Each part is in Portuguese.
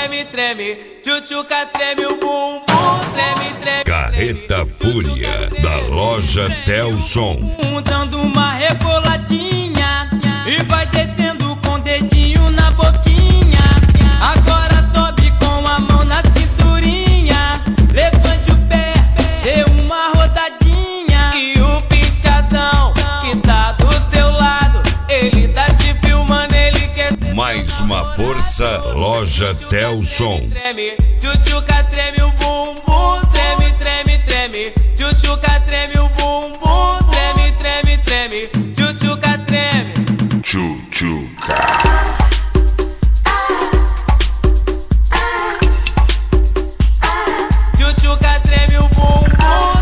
treme, treme, tchutchuca treme o bumbum, treme, treme. Carreta Fúria, da loja Telson. Dando uma reboladinha e vai descendo com o dedinho na boquinha. Agora sobe com a mão na cinturinha, levante o pé, dê uma rodadinha. E o pichadão que tá do seu lado, ele tá te filmando, ele quer ser. Mais uma força, loja Telson. Treme, tchutchuca treme o bumbum, treme, treme, treme, tchutchuca treme o bumbum, treme, treme, treme, tchutchuca treme. Tchutchuca. Tchutchuca treme o bumbum.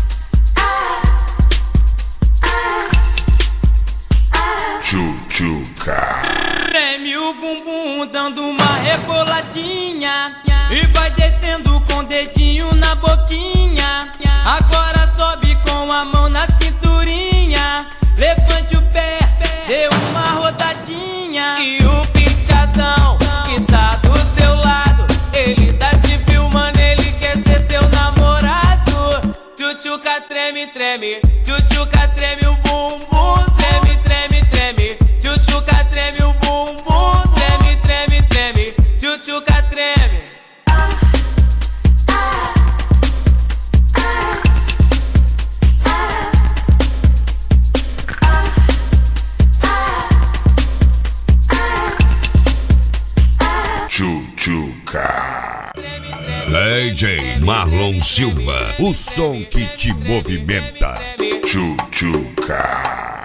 Tchutchuca. Treme o bumbum dando uma reboladinha e vai descendo com o dedinho na boquinha. Agora sobe com a mão na cinturinha, levante o pé, dê uma rodadinha. E o pichadão que tá do seu lado, ele tá te filmando, ele quer ser seu namorado. Tchutchuca treme, treme, tchutchuca treme o bumbum, treme, treme, treme, tchutchuca treme o bumbum, treme, treme, treme, tchutchuca treme. Tchutchuca. DJ Marlon Silva, o som que te movimenta. Tchutchuca.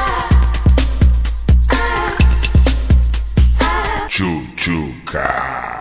Tchutchuca.